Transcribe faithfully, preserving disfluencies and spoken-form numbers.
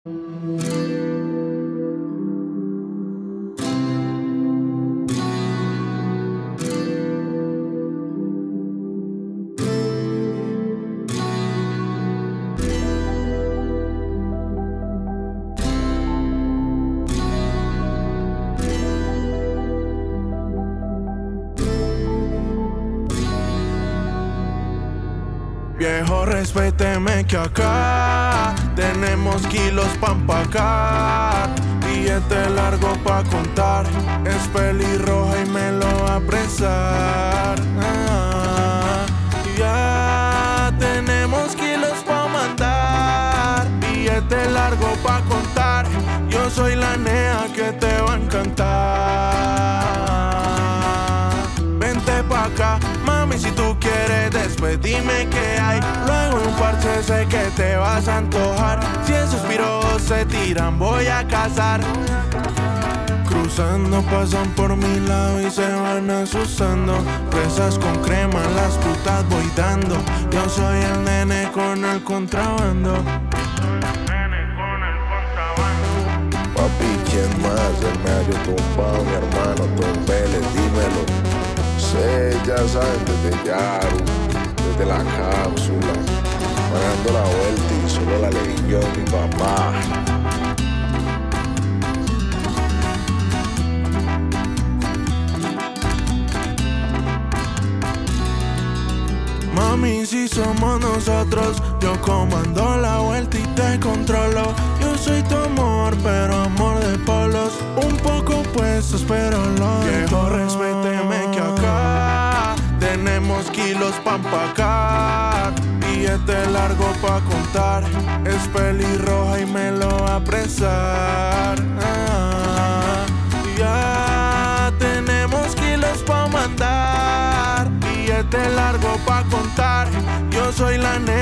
Viejo, respéteme que acá tenemos kilos pa' empacar, billete largo pa' contar, es pelirroja y me lo va a apresar. Ah, ya tenemos kilos pa' mandar, billete largo pa' contar, yo soy la nea que te va a encantar. Vente pa' acá, mami, si tú quieres, después dime qué hay. Luego en un parche sé que te vas a antojar. Si esos piros se tiran, voy a cazar. Cruzando pasan por mi lado y se van asusando. Fresas con crema, las putas voy dando. Yo soy el nene con el contrabando. Papi, ¿quién más? El medio tumbado, mi hermano Tom Vélez, dímelo. Sé, ya saben, desde Yaru, desde la cápsula, pagando la vuelta y solo la leí yo a mi papá. Mami, si somos nosotros, yo comando la vuelta y te controlo. Yo soy tu amor, pero amor de polos. Un poco puestos, pero lo viejo, respéteme que acá tenemos kilos pa' empacar, billete largo pa' contar, es pelirroja y me lo va a apresar. Ah, ya tenemos kilos pa' mandar, billete largo pa' contar, yo soy la nena